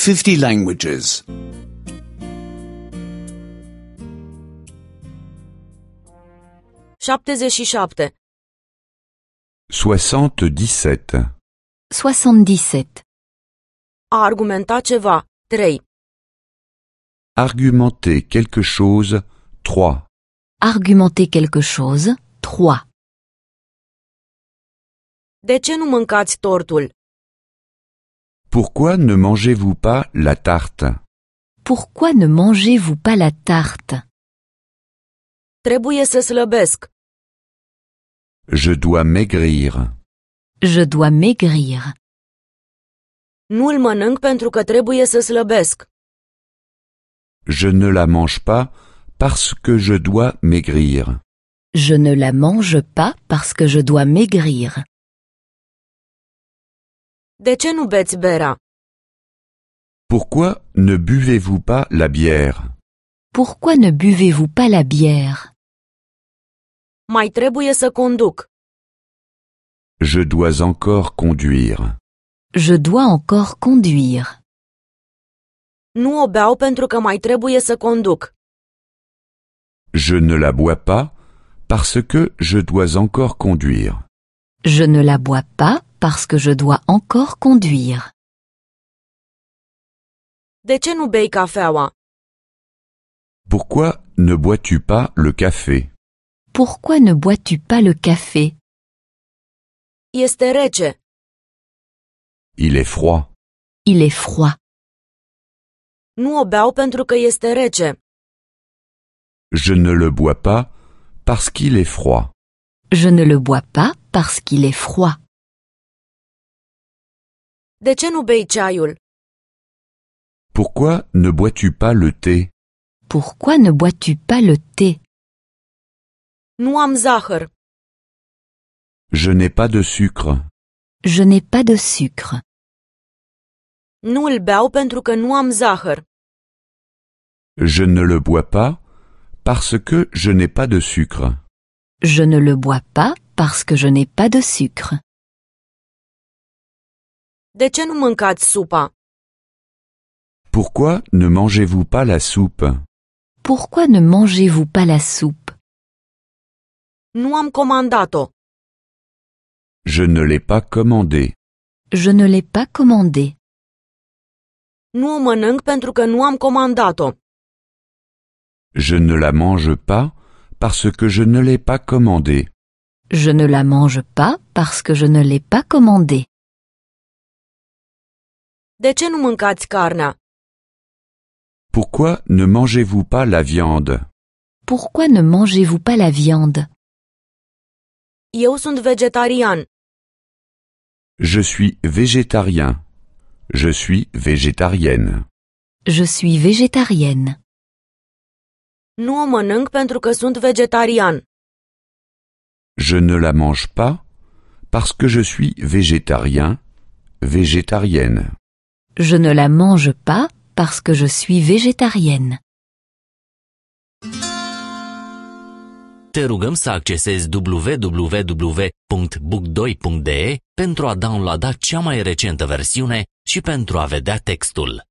50 languages. 77. 77. 77. A argumenta ceva. 3. Argumenter quelque chose. 3. Argumenter quelque chose. 3. De ce nu mâncați tortul? Pourquoi ne mangez-vous pas la tarte? Pourquoi ne mangez-vous pas la tarte? Trebuie să slăbesc. Je dois maigrir. Je dois maigrir. Nu-l mănânc pentru că trebuie să slăbesc. Je ne la mange pas parce que je dois maigrir. Je ne la mange pas parce que je dois maigrir. De ce nu beți berea? Pourquoi ne buvez-vous pas la bière? Pourquoi ne buvez-vous pas la bière? Mai trebuie să conduc. Je dois encore conduire. Je dois encore conduire. Nu o beau pentru că mai trebuie să conduc. Je ne la bois pas parce que je dois encore conduire. Je ne la bois pas parce que je dois encore conduire. De ce nu bei cafeaua? Pourquoi ne bois-tu pas le café? Pourquoi ne bois-tu pas le café? Este rece. Il est froid. Il est froid. Nu o beau pentru că este rece. Je ne le bois pas parce qu'il est froid. Je ne le bois pas parce qu'il est froid. De ce nu bei ceaiul? Pourquoi ne bois-tu pas le thé? Pourquoi ne bois-tu pas le thé? Nu am zahăr. Je n'ai pas de sucre. Je n'ai pas de sucre. Nu îl beau pentru că nu am zahăr. Je ne le bois pas parce que je n'ai pas de sucre. Je ne le bois pas parce que je n'ai pas de sucre. De ce nu mâncați supa? Pourquoi ne mangez-vous pas la soupe? Pourquoi ne mangez-vous pas la soupe? Nu am comandat-o. Je ne l'ai pas commandée. Je ne l'ai pas commandée. Nu o mănânc pentru că nu am comandat-o. Je ne la mange pas parce que je ne l'ai pas commandée. Je ne la mange pas parce que je ne l'ai pas commandée. De ce nu mâncați carnea? Pourquoi ne mangez-vous pas la viande? Pourquoi ne mangez-vous pas la viande? Eu sunt vegetarian. Je suis végétarien. Je suis végétarienne. Je suis végétarienne. Nu o mănânc pentru că sunt vegetarian. Je ne la mange pas parce que je suis végétarien, végétarienne. Je ne la mange pas parce que je suis végétarienne. Te rugăm să accesezi www.book2.de pentru a downloada cea mai recentă versiune și pentru a vedea textul.